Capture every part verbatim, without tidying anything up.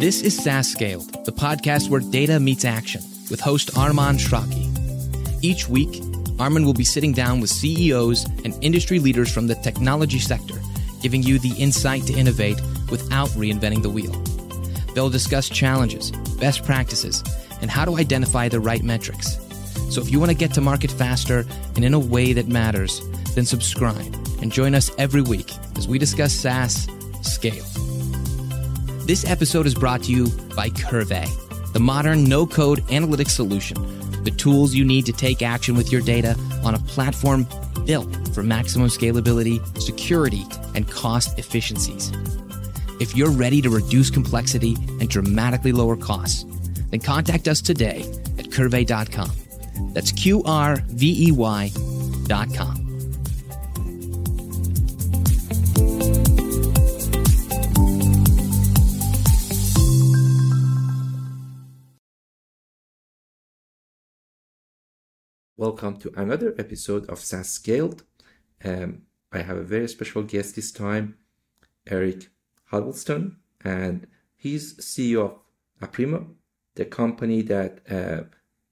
This is SaaS Scaled, the podcast where data meets action, with host Arman Shraki. Each week, Arman will be sitting down with C E Os and industry leaders from the technology sector, giving you the insight to innovate without reinventing the wheel. They'll discuss challenges, best practices, and how to identify the right metrics. So if you want to get to market faster and in a way that matters, then subscribe and join us every week as we discuss SaaS Scale. This episode is brought to you by Curvey, the modern no-code analytics solution, the tools you need to take action with your data on a platform built for maximum scalability, security, and cost efficiencies. If you're ready to reduce complexity and dramatically lower costs, then contact us today at curvey dot com. That's Q R V E Y dot com. Welcome to another episode of SaaS Scaled. Um, I have a very special guest this time, Eric Huddleston, and he's C E O of Aprimo, the company that, uh,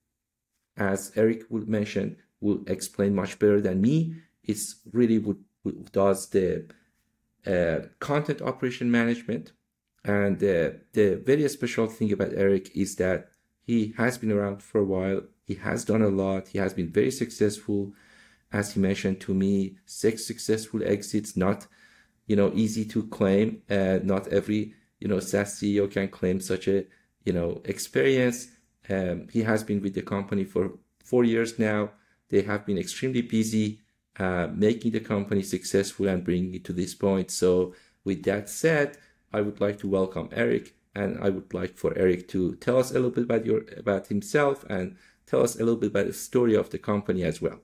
as Eric will mention, will explain much better than me. It's really what, what does the uh, content operation management. And uh, the very special thing about Eric is that he has been around for a while. He has done a lot. He has been very successful. As he mentioned to me, six successful exits, not, you know, easy to claim. Uh, not every, you know, SaaS C E O can claim such a, you know, experience. Um, he has been with the company for four years now. They have been extremely busy uh, making the company successful and bringing it to this point. So with that said, I would like to welcome Eric, and I would like for Eric to tell us a little bit about your about himself and tell us a little bit about the story of the company as well.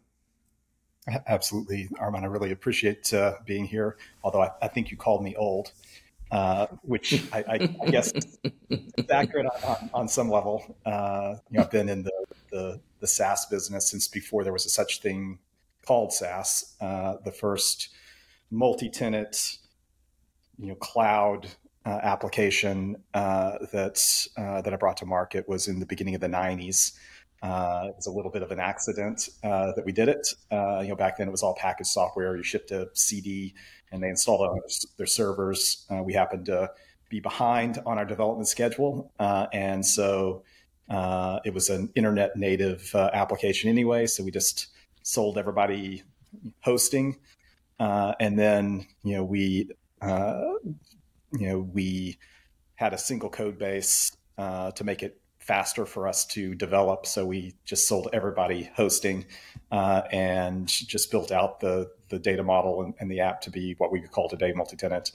Absolutely, Arman. I really appreciate uh, being here, although I, I think you called me old, uh, which I, I, I guess is accurate on, on some level. Uh, you know, I've been in the, the, the SaaS business since before there was a such thing called SaaS. Uh, the first multi-tenant, you know, cloud uh, application uh, that, uh, that I brought to market was in the beginning of the nineties. Uh, it was a little bit of an accident uh, that we did it. Uh, you know, back then it was all packaged software. You shipped a C D and they installed it on their servers. Uh, we happened to be behind on our development schedule. Uh, and so uh, it was an internet native uh, application anyway. So we just sold everybody hosting. Uh, and then, you know, we, uh, you know, we had a single code base uh, to make it faster for us to develop. So we just sold everybody hosting uh, and just built out the the data model and, and the app to be what we could call today multi-tenant.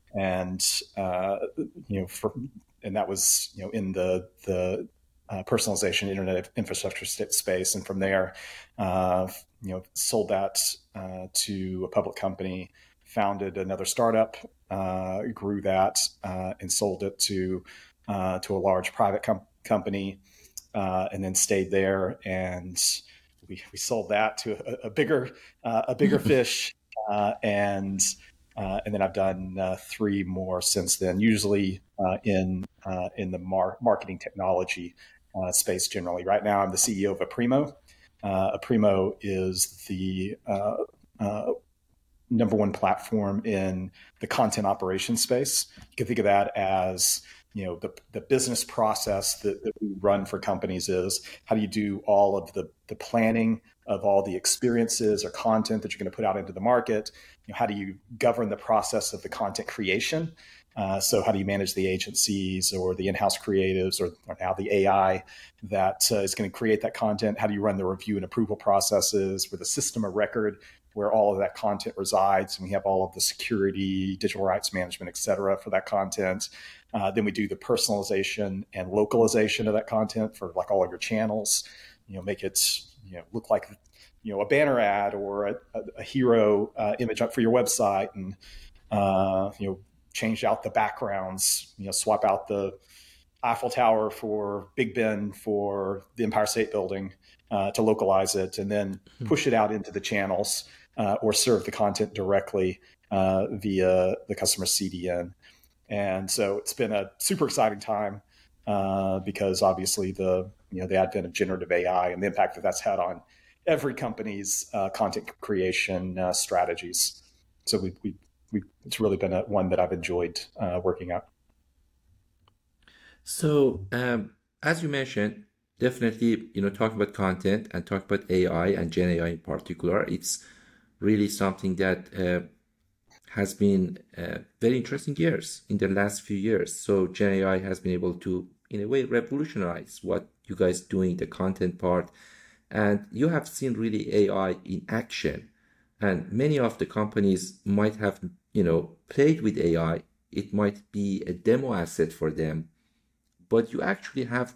And uh, you know, for and that was you know in the the uh, personalization internet infrastructure space. And from there, uh, you know, sold that uh, to a public company, founded another startup, uh, grew that, uh, and sold it to uh, to a large private company. company uh, and then stayed there, and we, we sold that to a, a bigger uh, a bigger fish uh, and uh, and then I've done uh, three more since then, usually uh, in uh, in the mar- marketing technology uh, space generally. Right now I'm the C E O of Aprimo. Uh, Aprimo is the uh, uh, number one platform in the content operations space. You can think of that as you know, the, the business process that, that we run for companies is how do you do all of the, the planning of all the experiences or content that you're going to put out into the market? You know, how do you govern the process of the content creation? Uh, so how do you manage the agencies or the in-house creatives or, or now the A I that uh, is going to create that content? How do you run the review and approval processes with a system of record where all of that content resides? And we have all of the security, digital rights management, et cetera, for that content. Uh, then we do the personalization and localization of that content for like all of your channels, you know, make it, you know, look like, you know, a banner ad or a, a, a hero uh, image up for your website, and, uh, you know, change out the backgrounds, you know, swap out the Eiffel Tower for Big Ben for the Empire State Building uh, to localize it, and then push it out into the channels uh, or serve the content directly uh, via the customer C D N. And so it's been a super exciting time uh, because obviously the you know the advent of generative A I and the impact that that's had on every company's uh, content creation uh, strategies. So we we we it's really been a, one that I've enjoyed uh, working at. So, um, as you mentioned, definitely, you know, talk about content and talk about A I and Gen A I in particular. It's really something that uh, has been uh, very interesting years in the last few years. So Gen A I has been able to, in a way, revolutionize what you guys doing, the content part. And you have seen really A I in action. And many of the companies might have, you know, played with A I. It might be a demo asset for them, but you actually have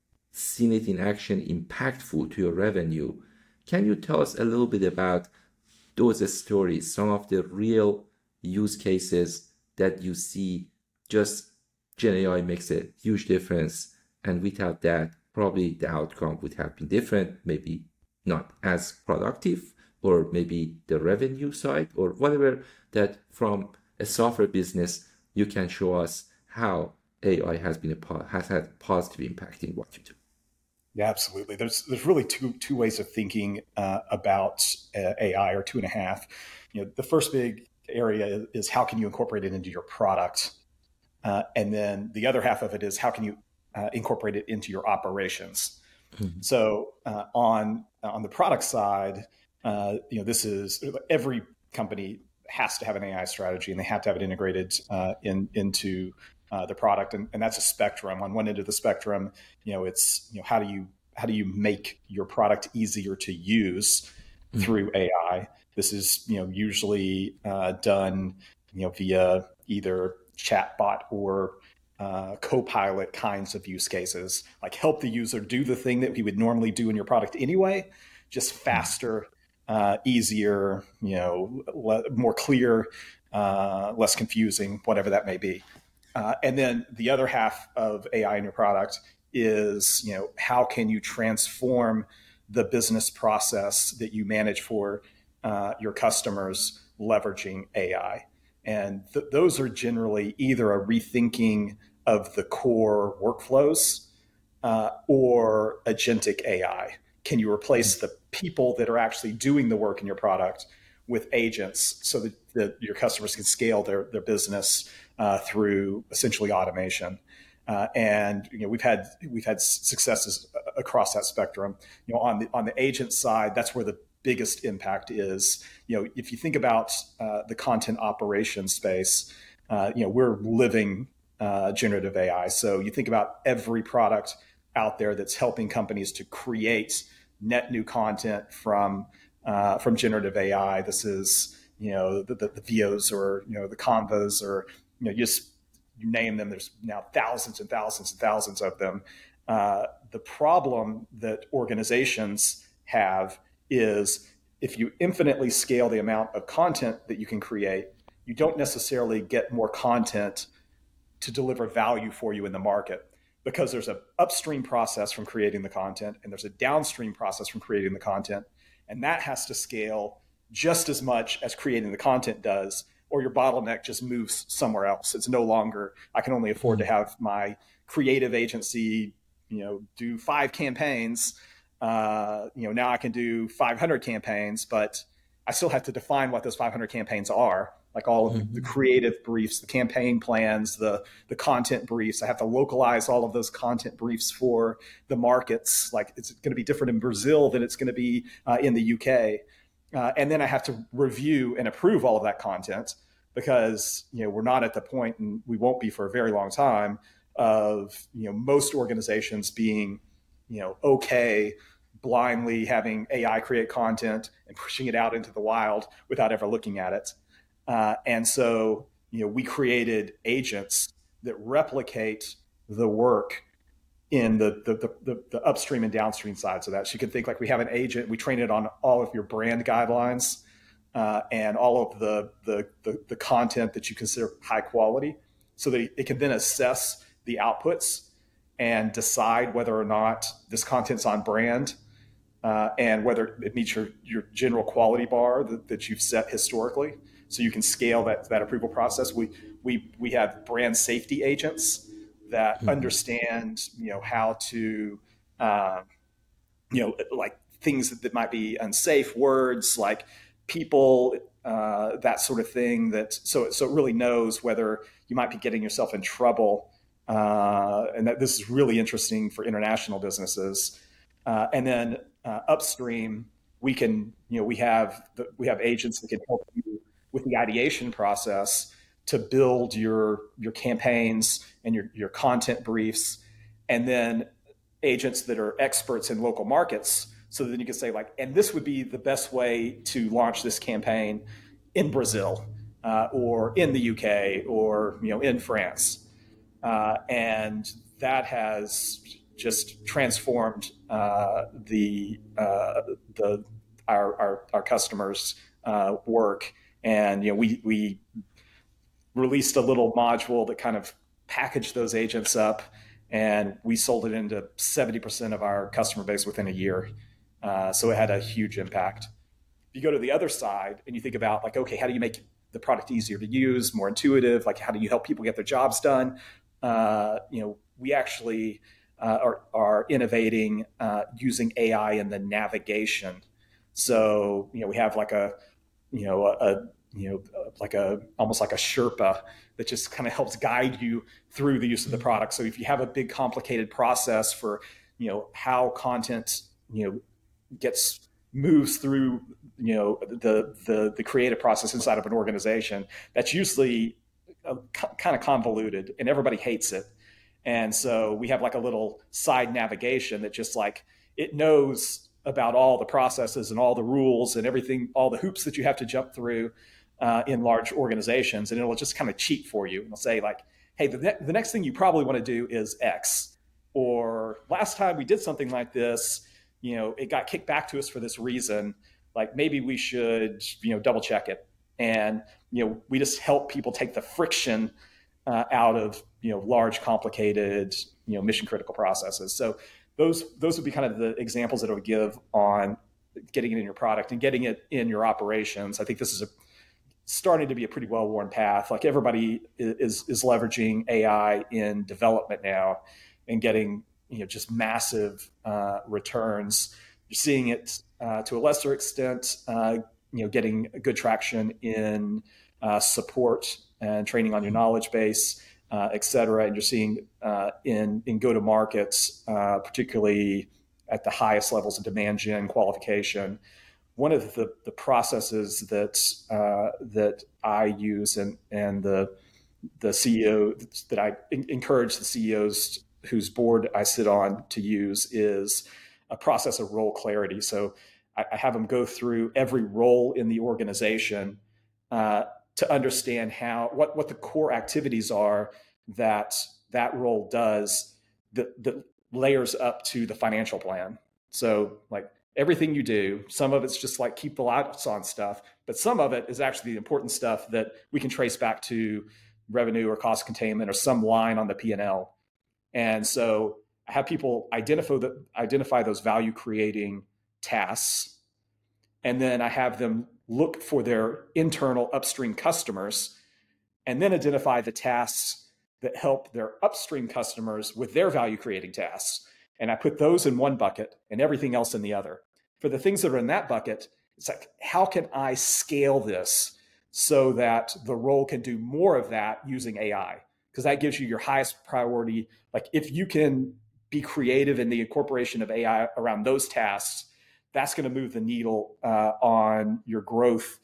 seen it in action, impactful to your revenue. Can you tell us a little bit about those stories, some of the real use cases that you see? Just Gen A I makes a huge difference, and without that, probably the outcome would have been different, maybe not as productive, or maybe the revenue side, or whatever, that from a software business, you can show us how A I has been a has had a positive impact in what you do. Yeah, absolutely. There's there's really two two ways of thinking uh, about uh, A I, or two and a half. You know, the first big area is how can you incorporate it into your product, uh, and then the other half of it is how can you uh, incorporate it into your operations. Mm-hmm. So uh, on on the product side, uh, you know, this is every company has to have an A I strategy, and they have to have it integrated uh, in into Uh, the product, and, and that's a spectrum. On one end of the spectrum, you know, it's you know how do you how do you make your product easier to use mm-hmm. through A I? This is you know usually uh, done you know via either chatbot or uh, co-pilot kinds of use cases, like help the user do the thing that we would normally do in your product anyway, just faster, uh, easier, you know, le- more clear, uh, less confusing, whatever that may be. Uh, and then the other half of A I in your product is, you know, how can you transform the business process that you manage for uh, your customers leveraging A I? And th- those are generally either a rethinking of the core workflows uh, or agentic A I. Can you replace the people that are actually doing the work in your product with agents so that, that your customers can scale their, their business uh, through essentially automation? Uh, and you know we've had we've had successes across that spectrum. You know, on the on the agent side, that's where the biggest impact is. You know, if you think about uh, the content operations space, uh, you know, we're living uh, generative A I. So you think about every product out there that's helping companies to create net new content from uh, from generative A I. This is you know the, the, the V Os or you know the Canvas or you know just you name them. There's now thousands and thousands and thousands of them. Uh, the problem that organizations have is if you infinitely scale the amount of content that you can create, you don't necessarily get more content to deliver value for you in the market, because there's an upstream process from creating the content and there's a downstream process from creating the content. And that has to scale just as much as creating the content does, or your bottleneck just moves somewhere else. It's no longer, I can only afford to have my creative agency, you know, do five campaigns. Uh, you know, now I can do five hundred campaigns, but I still have to define what those five hundred campaigns are, like all of mm-hmm. the creative briefs, the campaign plans, the, the content briefs. I have to localize all of those content briefs for the markets. Like it's going to be different in Brazil than it's going to be uh, in the U K. Uh, and then I have to review and approve all of that content, because, you know, we're not at the point, and we won't be for a very long time, of, you know, most organizations being, you know, okay, blindly having A I create content and pushing it out into the wild without ever looking at it. Uh, and so, you know, we created agents that replicate the work in the the, the the upstream and downstream sides of that. So you can think like we have an agent, we train it on all of your brand guidelines uh, and all of the, the the the content that you consider high quality, so that it can then assess the outputs and decide whether or not this content's on brand uh, and whether it meets your your general quality bar that, that you've set historically. so you can scale that, that approval process. We, we, we have brand safety agents that mm-hmm. understand, you know, how to, uh, you know, like things that, that might be unsafe words, like people, uh, that sort of thing. That so so it really knows whether you might be getting yourself in trouble, uh, and that this is really interesting for international businesses. Uh, and then uh, upstream, we can, you know, we have the, we have agents that can help you with the ideation process to build your your campaigns and your your content briefs, and then agents that are experts in local markets. So then you can say like, and this would be the best way to launch this campaign in Brazil uh, or in the U K or, you know, in France. Uh, and that has just transformed uh, the uh, the our our, our customers' uh, work. And, you know, we we released a little module that kind of packaged those agents up, and we sold it into seventy percent of our customer base within a year. Uh, so it had a huge impact. If you go to the other side and you think about like, okay, how do you make the product easier to use, more intuitive? Like, how do you help people get their jobs done? Uh, you know, we actually uh, are, are innovating uh, using A I in the navigation. So, you know, we have like a, you know, a, a you know, like a, almost like a Sherpa that just kind of helps guide you through the use of the product. So if you have a big complicated process for, you know, how content, you know, gets moves through, you know, the, the, the creative process inside of an organization, that's usually a, kind of convoluted and everybody hates it. And so we have like a little side navigation that just like, it knows about all the processes and all the rules and everything, all the hoops that you have to jump through uh, in large organizations. And it'll just kind of cheat for you. It'll say like, hey, the, ne- the next thing you probably want to do is X, or last time we did something like this, you know, it got kicked back to us for this reason. Like maybe we should, you know, double check it. And, you know, we just help people take the friction uh, out of, you know, large, complicated, you know, mission critical processes. So those, those would be kind of the examples that I would give on getting it in your product and getting it in your operations. I think this is a, starting to be a pretty well-worn path. Like everybody is, is leveraging A I in development now and getting, you know, just massive uh, returns. You're seeing it uh, to a lesser extent, uh, you know, getting good traction in uh, support and training on your knowledge base, uh, et cetera. And you're seeing uh, in in go-to-markets, uh, particularly at the highest levels of demand gen qualification. One of the, the processes that uh, that I use and and the the C E O that I encourage the C E Os whose board I sit on to use is a process of role clarity. So I, I have them go through every role in the organization uh, to understand how what, what the core activities are that that role does that, that layers up to the financial plan. So like everything you do, some of it's just like keep the lights on stuff, but some of it is actually the important stuff that we can trace back to revenue or cost containment or some line on the P and L. And so I have people identify the, identify those value creating tasks. And then I have them look for their internal upstream customers and then identify the tasks that help their upstream customers with their value creating tasks. And I put those in one bucket and everything else in the other. For the things that are in that bucket, it's like, how can I scale this so that the role can do more of that using A I? Because that gives you your highest priority. Like if you can be creative in the incorporation of A I around those tasks, that's going to move the needle uh, on your growth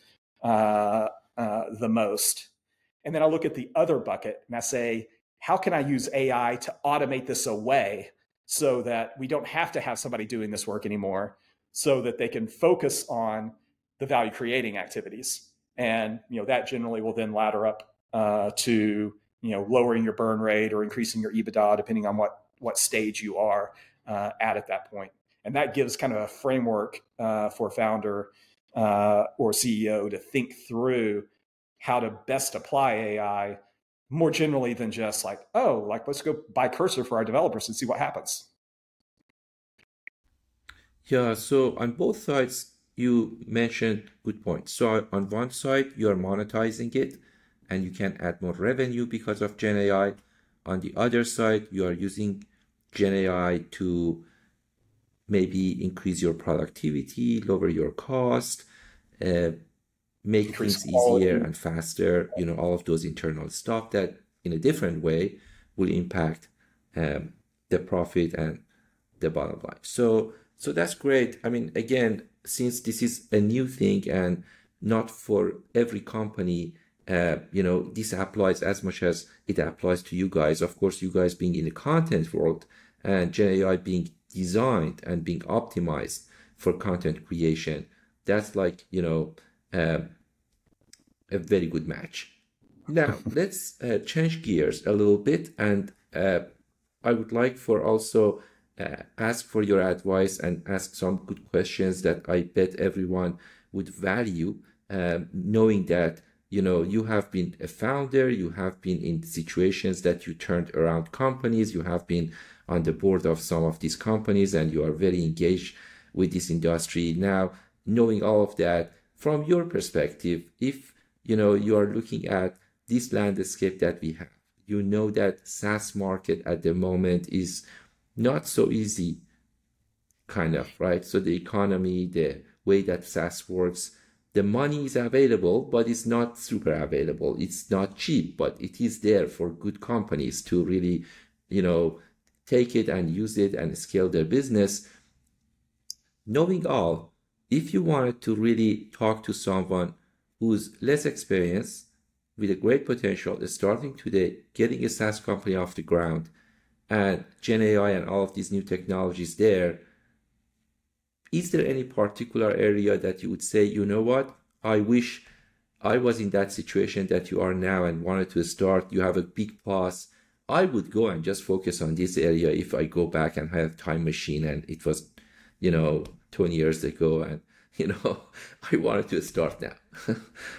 uh, uh, the most. And then I look at the other bucket and I say, how can I use A I to automate this away so that we don't have to have somebody doing this work anymore, so that they can focus on the value creating activities? And, you know, that generally will then ladder up uh, to, you know, lowering your burn rate or increasing your EBITDA, depending on what, what stage you are uh, at at that point. And that gives kind of a framework uh, for a founder uh, or C E O to think through how to best apply A I more generally than just like, oh, like let's go buy Cursor for our developers and see what happens. Yeah, so on both sides, you mentioned good points. So on one side, you're monetizing it and you can add more revenue because of Gen A I. On the other side, you are using Gen A I to maybe increase your productivity, lower your cost, uh, make Increase things quality. easier and faster, you know, all of those internal stuff that in a different way will impact um, the profit and the bottom line. So, so that's great. I mean, again, since this is a new thing and not for every company, uh, you know, this applies as much as it applies to you guys. Of course, you guys being in the content world and Gen A I being designed and being optimized for content creation, that's like, you know, uh, a very good match. Now, let's uh, change gears a little bit, and uh, I would like for also uh, ask for your advice and ask some good questions that I bet everyone would value, um, knowing that, you know, you have been a founder, you have been in situations that you turned around companies, you have been on the board of some of these companies, and you are very engaged with this industry. Now, knowing all of that, from your perspective, if, you know, you are looking at this landscape that we have, you know that SaaS market at the moment is not so easy, kind of, right? So the economy, the way that SaaS works, the money is available, but it's not super available. It's not cheap, but it is there for good companies to really, you know, take it and use it and scale their business. Knowing all, if you wanted to really talk to someone who's less experienced, with a great potential, starting today, getting a SaaS company off the ground, and Gen A I and all of these new technologies there, is there any particular area that you would say, you know what, I wish I was in that situation that you are now and wanted to start, you have a big pause, I would go and just focus on this area if I go back and have a time machine and it was, you know, twenty years ago and, you know, I wanted to start now.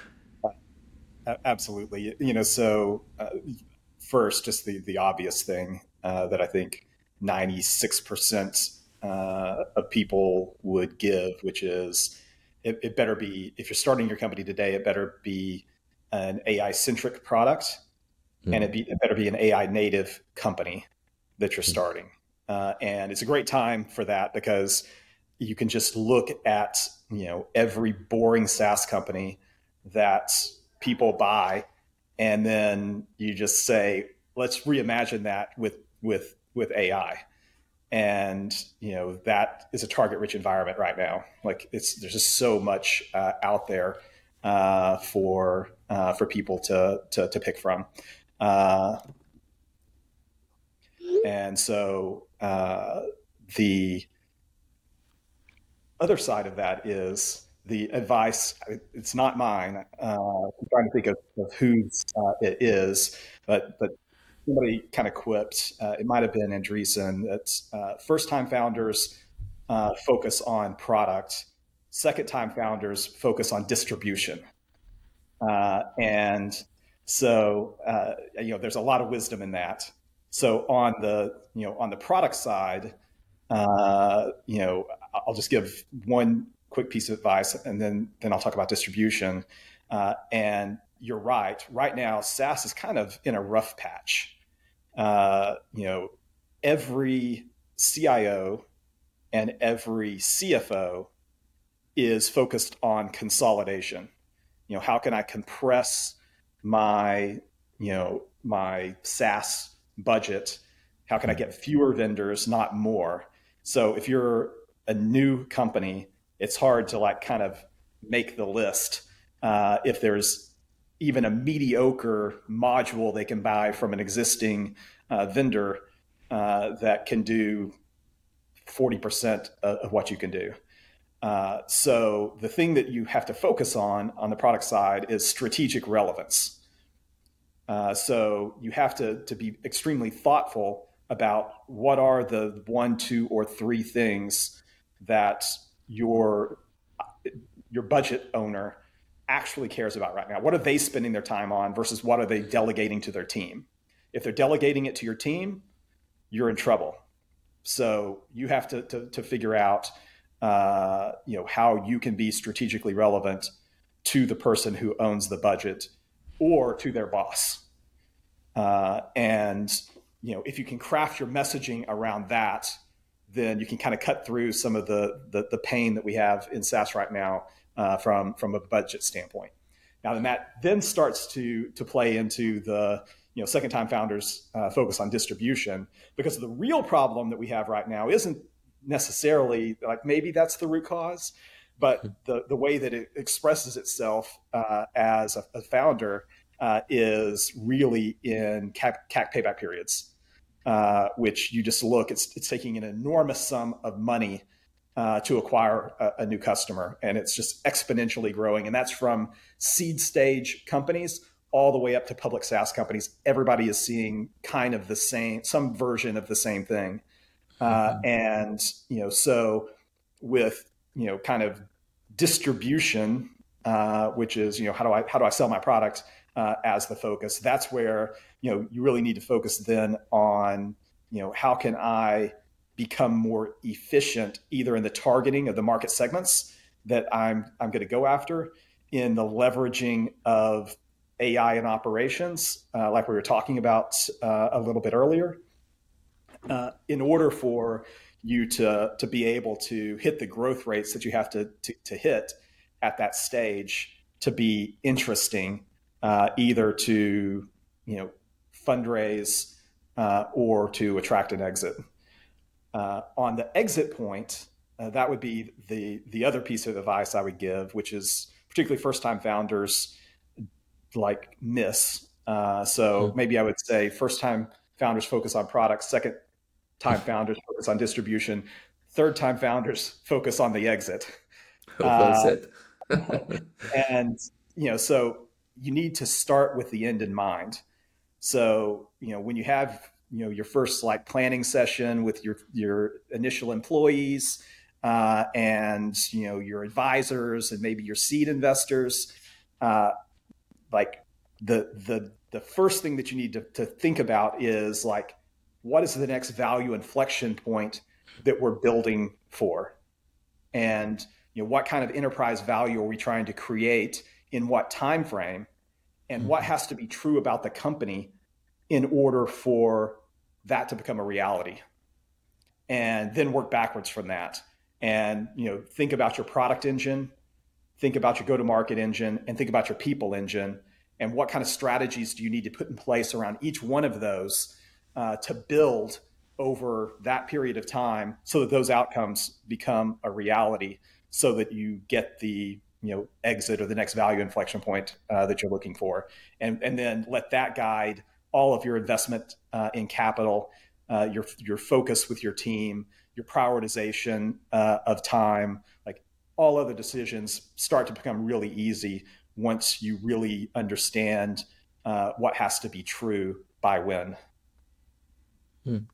Absolutely. You know, so uh, first, just the, the obvious thing uh, that I think ninety-six percent uh, of people would give, which is it, it better be, if you're starting your company today, it better be an A I-centric product, mm. and it, be, it better be an A I native company that you're starting. Uh, and it's a great time for that because you can just look at, you know, every boring SaaS company that people buy, and then you just say, let's reimagine that with with with A I. And you know, that is a target rich environment right now. Like it's there's just so much uh, out there uh, for uh, for people to to, to pick from. Uh, and so uh, the other side of that is the advice. It's not mine. Uh, I'm trying to think of, of whose uh, it is, but but somebody kind of quipped. Uh, it might have been Andreessen. That uh, first-time founders uh, focus on product. Second-time founders focus on distribution. Uh, and so uh, you know, there's a lot of wisdom in that. So on the you know on the product side, uh, you know, I'll just give one quick piece of advice, and then then I'll talk about distribution. Uh, and you're right. Right now, SaaS is kind of in a rough patch. Uh, you know, every C I O and every C F O is focused on consolidation. You know, how can I compress my you know my SaaS budget? How can I get fewer vendors, not more? So if you're a new company, it's hard to like kind of make the list uh, if there's even a mediocre module they can buy from an existing uh, vendor uh, that can do forty percent of what you can do. Uh, so the thing that you have to focus on on the product side is strategic relevance. Uh, so you have to, to be extremely thoughtful about what are the one, two, or three things that your your budget owner actually cares about right now. What are they spending their time on versus what are they delegating to their team? If they're delegating it to your team, you're in trouble. So you have to to, to figure out uh, you know, how you can be strategically relevant to the person who owns the budget or to their boss. Uh, and, you know, if you can craft your messaging around that, then you can kind of cut through some of the, the, the pain that we have in SaaS right now uh, from, from a budget standpoint. Now, then that then starts to, to play into the, you know, second time founders uh, focus on distribution, because the real problem that we have right now isn't necessarily like, maybe that's the root cause, but the, the way that it expresses itself uh, as a, a founder uh, is really in C A C payback periods, uh, which you just look, it's, it's taking an enormous sum of money uh, to acquire a, a new customer. And it's just exponentially growing. And that's from seed stage companies all the way up to public SaaS companies. Everybody is seeing kind of the same, some version of the same thing. Uh, and, you know, so with, you know, kind of distribution, uh, which is, you know, how do I, how do I sell my product uh, as the focus? That's where, you know, you really need to focus then on, you know, how can I become more efficient either in the targeting of the market segments that I'm, I'm going to go after, in the leveraging of A I and operations, uh, like we were talking about uh, a little bit earlier. Uh, in order for you to to be able to hit the growth rates that you have to to, to hit at that stage, to be interesting, uh, either to you know fundraise uh, or to attract an exit. Uh, on the exit point, uh, that would be the the other piece of advice I would give, which is particularly first time founders like miss. Uh, so mm-hmm. maybe I would say first time founders focus on products, second time founders focus on distribution, third time founders focus on the exit. Well said. uh, and, you know, so you need to start with the end in mind. So, you know, when you have, you know, your first like planning session with your, your initial employees uh, and, you know, your advisors and maybe your seed investors, uh, like the, the, the first thing that you need to, to think about is like, what is the next value inflection point that we're building for? And you know, what kind of enterprise value are we trying to create in what time frame? And mm-hmm. what has to be true about the company in order for that to become a reality? And then work backwards from that. And you know, think about your product engine, think about your go-to-market engine, and think about your people engine. And what kind of strategies do you need to put in place around each one of those Uh, to build over that period of time so that those outcomes become a reality, so that you get the you know exit or the next value inflection point uh, that you're looking for, and and then let that guide all of your investment uh, in capital, uh, your your focus with your team, your prioritization uh, of time, like all other decisions start to become really easy once you really understand uh, what has to be true by when. Hmm.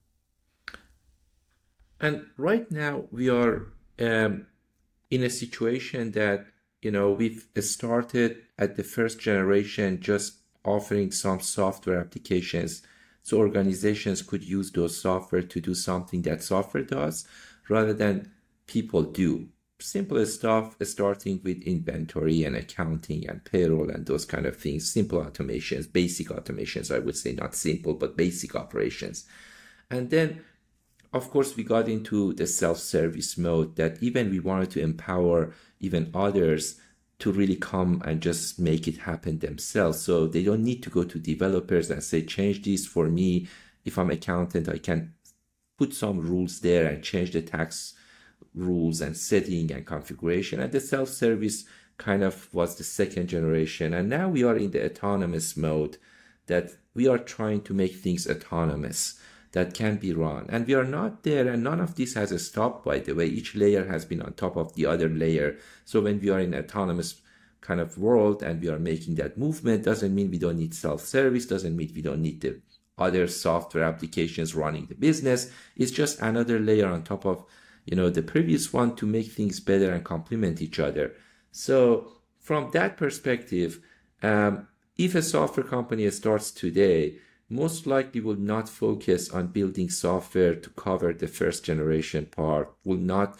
And right now we are um, in a situation that, you know, we've started at the first generation just offering some software applications so organizations could use those software to do something that software does rather than people do. Simple stuff, starting with inventory and accounting and payroll and those kind of things, simple automations, basic automations, I would say, not simple, but basic operations. And then, of course, we got into the self-service mode that even we wanted to empower even others to really come and just make it happen themselves. So they don't need to go to developers and say, change this for me. If I'm an accountant, I can put some rules there and change the tax rules and setting and configuration. And the self-service kind of was the second generation. And now we are in the autonomous mode, that we are trying to make things autonomous that can be run. And we are not there, and none of this has stopped, by the way. Each layer has been on top of the other layer. So when we are in an autonomous kind of world and we are making that movement, doesn't mean we don't need self-service, doesn't mean we don't need the other software applications running the business. It's just another layer on top of, you know, the previous one to make things better and complement each other. So from that perspective, um, if a software company starts today, most likely will not focus on building software to cover the first generation part, will not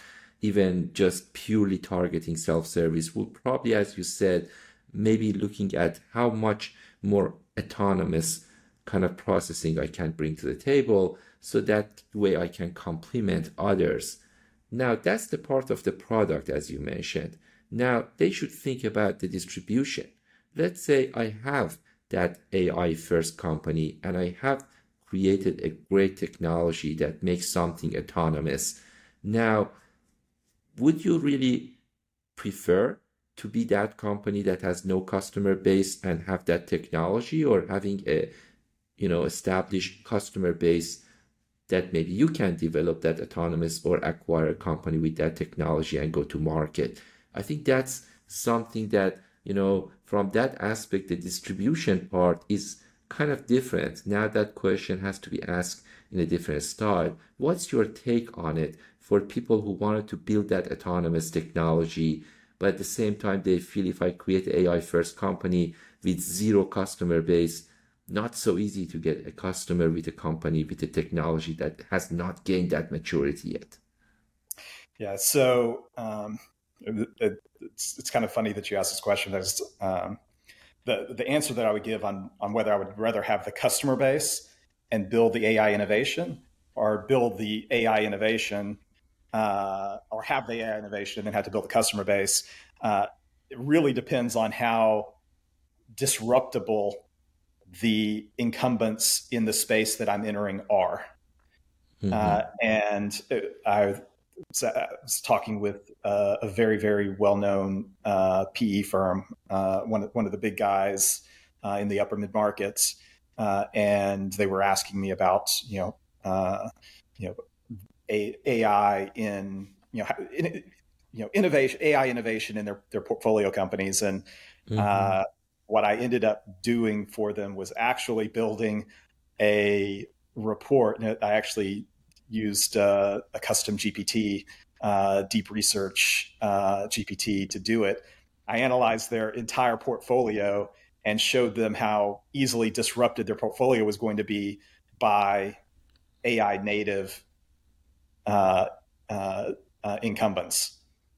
even just purely targeting self-service. We'll probably, as you said, maybe looking at how much more autonomous kind of processing I can bring to the table, so that way I can complement others. Now, that's the part of the product, as you mentioned. Now, they should think about the distribution. Let's say I have that A I first company and I have created a great technology that makes something autonomous. Now, would you really prefer to be that company that has no customer base and have that technology, or having a, you know, established customer base that maybe you can develop that autonomous or acquire a company with that technology and go to market? I think that's something that, you know, from that aspect, the distribution part is kind of different. Now that question has to be asked in a different style. What's your take on it for people who wanted to build that autonomous technology, but at the same time they feel, if I create an A I first company with zero customer base, not so easy to get a customer with a company with a technology that has not gained that maturity yet? Yeah, so um, it, it's it's kind of funny that you asked this question. There's um, the the answer that I would give on on whether I would rather have the customer base and build the A I innovation, or build the A I innovation, uh, or have the A I innovation and then have to build the customer base. Uh, it really depends on how disruptable the incumbents in the space that I'm entering are. Mm-hmm. Uh, and I was talking with uh, a very, very well-known uh, P E firm, uh, one, one of the big guys uh, in the upper mid-markets, uh, and they were asking me about, you know, uh, you know, a, AI in, you know, in, you know, innovation, A I innovation in their their portfolio companies, and mm-hmm. uh, what I ended up doing for them was actually building a report. And I actually used uh, a custom G P T, uh, deep research uh, G P T to do it. I analyzed their entire portfolio and showed them how easily disrupted their portfolio was going to be by A I native uh, uh, uh, incumbents.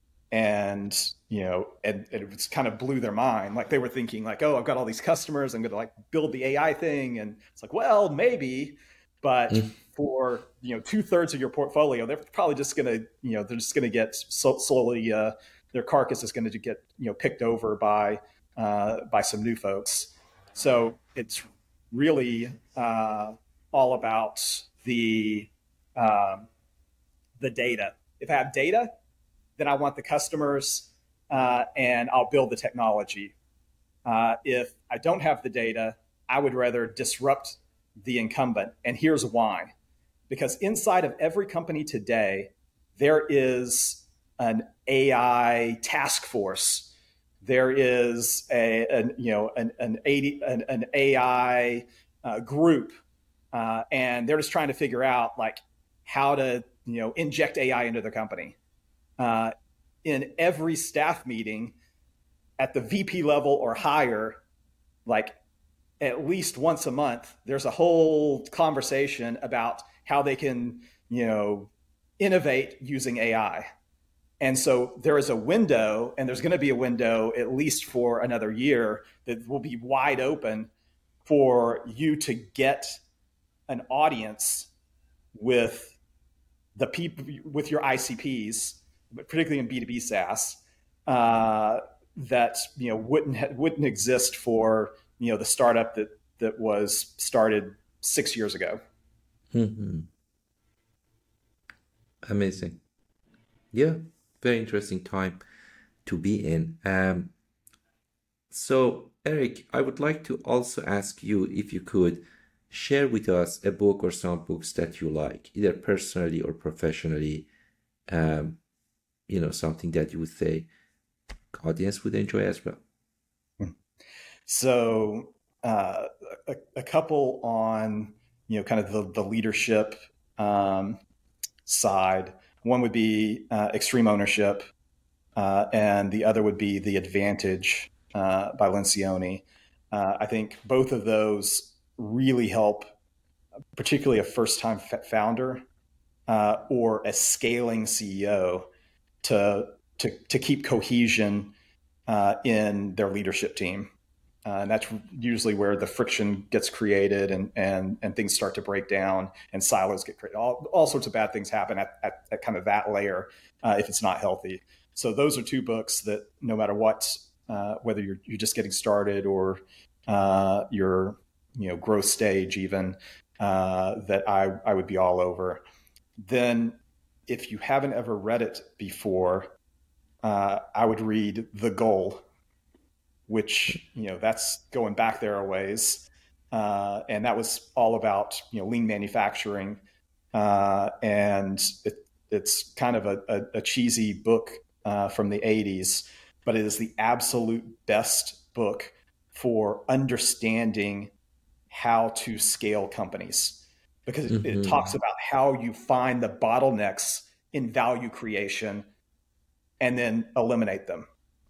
And, you know, and, and it was kind of blew their mind. Like, they were thinking like, oh, I've got all these customers, I'm going to like build the A I thing. And it's like, well, maybe, but mm. for, you know, two thirds of your portfolio, they're probably just going to, you know, they're just going to get so, slowly, uh, their carcass is going to get, you know, picked over by, uh, by some new folks. So it's really uh, all about the, um, the data. If I have data, then I want the customers, uh, and I'll build the technology. Uh, if I don't have the data, I would rather disrupt the incumbent. And here's why. Because inside of every company today, there is an A I task force. There is a, an, you know, an, an, an, an A I uh, group, uh, and they're just trying to figure out like how to, you know, inject A I into their company. Uh, in every staff meeting at the V P level or higher, like at least once a month, there's a whole conversation about how they can, you know, innovate using A I. And so there is a window, and there's going to be a window at least for another year that will be wide open for you to get an audience with the people, with your I C Ps, particularly in B two B SaaS, uh, that, you know, wouldn't ha- wouldn't exist for, you know, the startup that that was started six years ago. Mm-hmm. Amazing. Yeah, very interesting time to be in. Um, so, Eric, I would like to also ask you if you could share with us a book or some books that you like, either personally or professionally. Um, you know, something that you would say audience would enjoy as well. So uh, a, a couple on, you know, kind of the, the leadership um, side. One would be uh, Extreme Ownership, uh, and the other would be The Advantage uh, by Lencioni. Uh, I think both of those really help, particularly a first-time f- founder uh, or a scaling C E O, to to to keep cohesion uh, in their leadership team. Uh, and that's usually where the friction gets created and, and, and things start to break down and silos get created. All, all sorts of bad things happen at, at, at kind of that layer uh, if it's not healthy. So those are two books that no matter what, uh, whether you're, you're just getting started or uh, your you know growth stage even, uh, that I, I would be all over. Then if you haven't ever read it before, uh, I would read The Goal, which, you know, that's going back there a ways. Uh, and that was all about, you know, lean manufacturing. Uh, and it, it's kind of a, a, a cheesy book uh, from the eighties, but it is the absolute best book for understanding how to scale companies, because it, mm-hmm. it talks about how you find the bottlenecks in value creation and then eliminate them.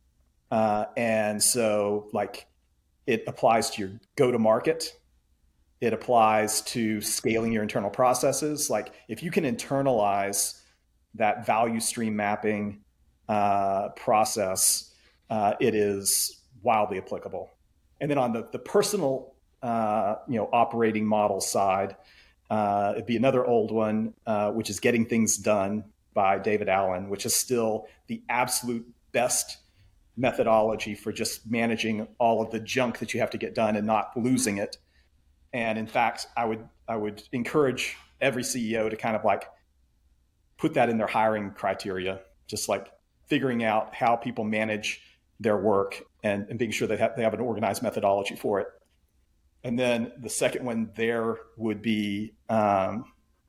Uh, and so like it applies to your go-to-market. It applies to scaling your internal processes. Like if you can internalize that value stream mapping uh, process, uh, it is wildly applicable. And then on the, the personal, uh, you know, operating model side, uh, it'd be another old one, uh, which is Getting Things Done by David Allen, which is still the absolute best methodology for just managing all of the junk that you have to get done and not losing it. And in fact, I would I would encourage every C E O to kind of like put that in their hiring criteria, just like figuring out how people manage their work and, and being sure they have, they have an organized methodology for it. And then the second one there would be um,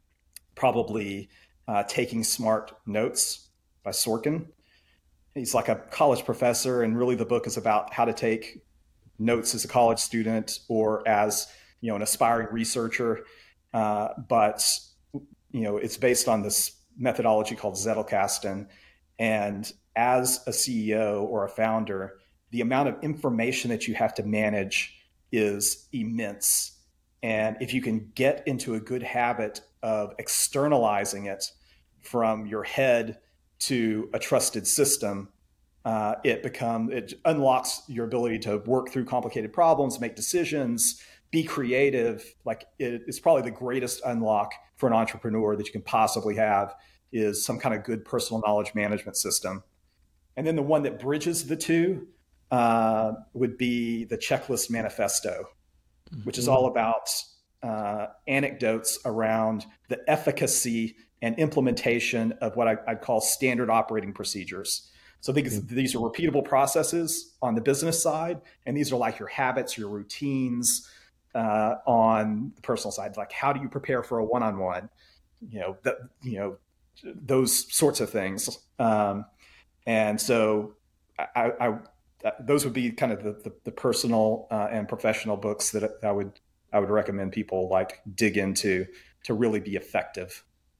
probably uh, Taking Smart Notes by Sorkin. He's like a college professor, and really the book is about how to take notes as a college student or as, you know, an aspiring researcher. Uh, but, you know, it's based on this methodology called Zettelkasten. And as a C E O or a founder, the amount of information that you have to manage is immense. And if you can get into a good habit of externalizing it from your head to a trusted system, uh, it become it unlocks your ability to work through complicated problems, make decisions, be creative. Like it, it's probably the greatest unlock for an entrepreneur that you can possibly have is some kind of good personal knowledge management system. And then the one that bridges the two uh, would be the Checklist Manifesto, mm-hmm. which is all about uh, anecdotes around the efficacy and implementation of what I, I'd call standard operating procedures. So I think mm-hmm. these are repeatable processes on the business side, and these are like your habits, your routines uh, on the personal side. Like how do you prepare for a one-on-one? You know, that you know those sorts of things. Um, and so I, I, I, those would be kind of the, the, the personal uh, and professional books that I would I would recommend people like dig into to really be effective.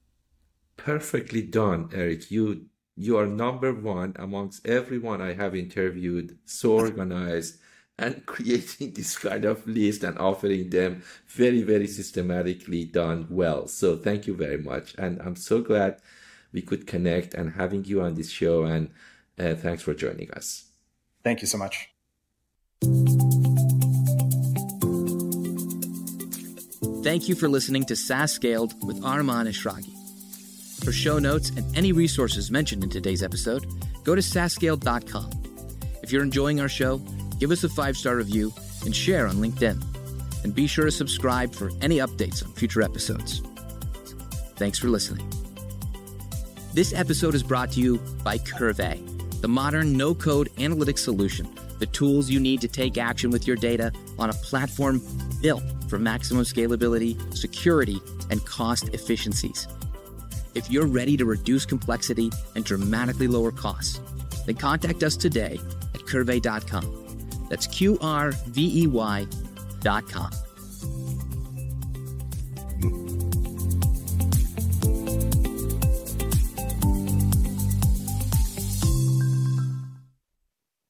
Perfectly done, Eric. You you are number one amongst everyone I have interviewed, so organized and creating this kind of list and offering them very, very systematically done well. So thank you very much. And I'm so glad we could connect and having you on this show. And uh, thanks for joining us. Thank you so much. Thank you for listening to SaaS Scaled with Arman Eshraghi. For show notes and any resources mentioned in today's episode, go to saas scaled dot com. If you're enjoying our show, give us a five-star review and share on LinkedIn. And be sure to subscribe for any updates on future episodes. Thanks for listening. This episode is brought to you by Curve, the modern no-code analytics solution, the tools you need to take action with your data on a platform built for maximum scalability, security, and cost efficiencies. If you're ready to reduce complexity and dramatically lower costs, then contact us today at curvey dot com. That's Q R V E Y dot com.